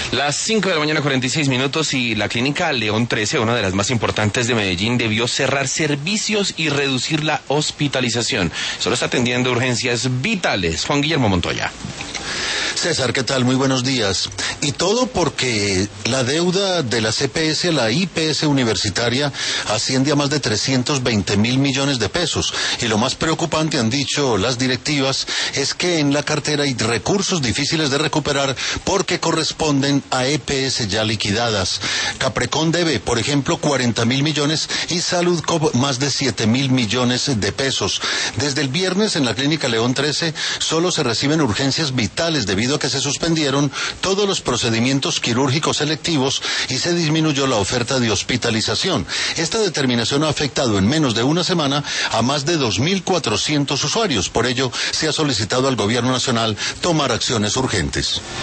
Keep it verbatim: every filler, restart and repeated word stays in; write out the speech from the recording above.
Las cinco de la mañana, cuarenta y seis minutos, y la clínica León trece, una de las más importantes de Medellín, debió cerrar servicios y reducir la hospitalización. Solo está atendiendo urgencias vitales. Juan Guillermo Montoya. César, ¿qué tal? Muy buenos días. Y todo porque la deuda de la C P S, la I P S universitaria, asciende a más de trescientos veinte mil millones de pesos. Y lo más preocupante, han dicho las directivas, es que en la cartera hay recursos difíciles de recuperar porque corresponden a E P S ya liquidadas. Caprecon debe, por ejemplo, cuarenta mil millones y Saludcop más de siete mil millones de pesos. Desde el viernes en la clínica León trece solo se reciben urgencias vitales debido a que se suspendieron todos los procedimientos quirúrgicos selectivos y se disminuyó la oferta de hospitalización. Esta determinación ha afectado en menos de una semana a más de dos mil cuatrocientos usuarios. Por ello, se ha solicitado al Gobierno Nacional tomar acciones urgentes.